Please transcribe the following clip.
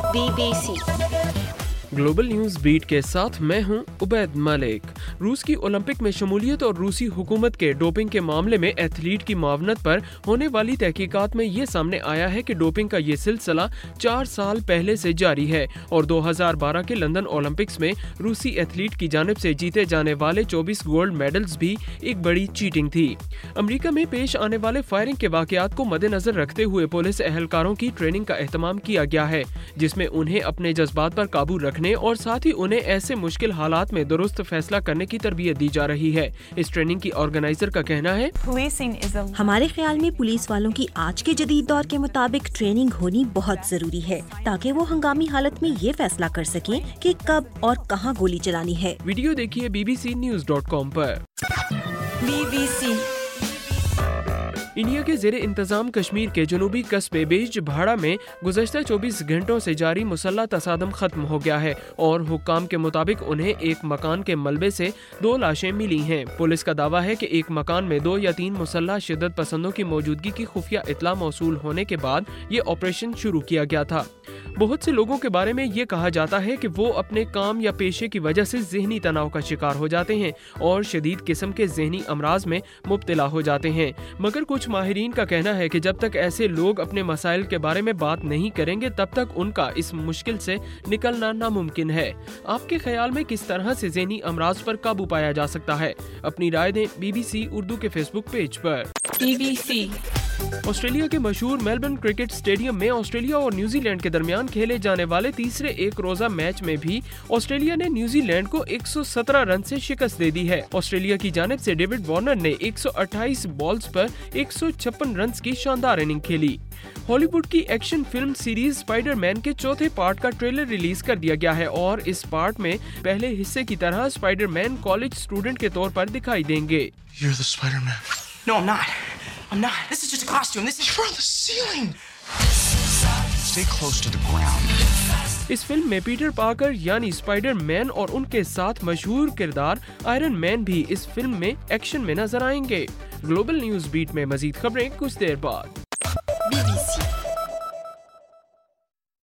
BBC global news beat के साथ मैं हूं उबैद मलिक। रूस की ओलंपिक में शमूलियत और रूसी हुकूमत के डोपिंग के मामले में एथलीट की मावनत पर होने वाली तहकीकात में ये सामने आया है कि डोपिंग का ये सिलसिला 4 साल पहले से जारी है और 2012 के लंदन ओलंपिक्स में रूसी एथलीट की जानिब से जीते जाने वाले 24 गोल्ड मेडल्स भी एक बड़ी चीटिंग थी। अमेरिका में पेश आने वाले फायरिंग के वाकयात को मद्देनजर रखते हुए पुलिस एहलकारों की ट्रेनिंग का एहतमाम किया गया है, जिसमें उन्हें अपने जज्बात पर काबू रखने और साथ ही उन्हें ऐसे मुश्किल हालात में दुरुस्त फैसला करने की तरबियत दी जा रही है। इस ट्रेनिंग की ऑर्गेनाइजर का कहना है, हमारे ख्याल में पुलिस वालों की आज के जदीद दौर के मुताबिक ट्रेनिंग होनी बहुत जरूरी है ताकि वो हंगामी हालत में ये फैसला कर सकें कि कब और कहां गोली चलानी है। वीडियो देखिए bbcnews.com पर। BBC इंडिया के ज़ेरे इंतजाम कश्मीर के जनूबी कस्बे बेजबहाड़ा में गुज़श्ता 24 घंटों से जारी मुसल्लह तसादम खत्म हो गया है और हुक्काम के मुताबिक उन्हें एक मकान के मलबे से 2 लाशें मिली हैं। पुलिस का दावा है कि एक मकान में 2 या 3 मुसल्लह शिद्दत पसंदों की मौजूदगी की खुफिया इत्तला मौसूल होने के बाद ये ऑपरेशन शुरू किया गया था। बहुत से लोगों के बारे में ये कहा जाता है कि वो अपने काम या पेशे की वजह से ज़हनी तनाव का शिकार हो जाते हैं और शदीद किस्म के ज़हनी अमराज में मुब्तला हो जाते हैं, मगर कुछ माहिरीन का कहना है कि जब तक ऐसे लोग अपने मसाइल के बारे में बात नहीं करेंगे तब तक उनका इस मुश्किल से निकलना नामुमकिन है। आपके ख्याल में किस तरह से ज़हनी अमराज पर काबू पाया जा सकता है? अपनी राय दें BBC उर्दू के फेसबुक पेज पर। BBC ऑस्ट्रेलिया के मशहूर मेलबर्न क्रिकेट स्टेडियम में ऑस्ट्रेलिया और न्यूजीलैंड के दरमियान खेले जाने वाले तीसरे एक रोजा मैच में भी ऑस्ट्रेलिया ने न्यूजीलैंड को 117 रन से शिकस्त दे दी है। ऑस्ट्रेलिया की जानिब से डेविड वार्नर ने 128 बॉल्स पर 156 रन की शानदार इनिंग खेली। हॉलीवुड की एक्शन फिल्म सीरीज स्पाइडरमैन के चौथे पार्ट का ट्रेलर रिलीज कर दिया गया है और इस पार्ट में पहले हिस्से की तरह स्पाइडरमैन कॉलेज स्टूडेंट के तौर पर दिखाई देंगे। You're the Spider-Man. No, I'm not. I'm not. This is just a costume. This is From the ceiling. Stay close to the ground. इस फिल्म में पीटर पार्कर यानी स्पाइडरमैन और उनके साथ मशहूर किरदार आयरन मैन भी इस फिल्म में एक्शन में नजर आएंगे। ग्लोबल न्यूज बीट में मजीद खबरें कुछ देर बाद। BBC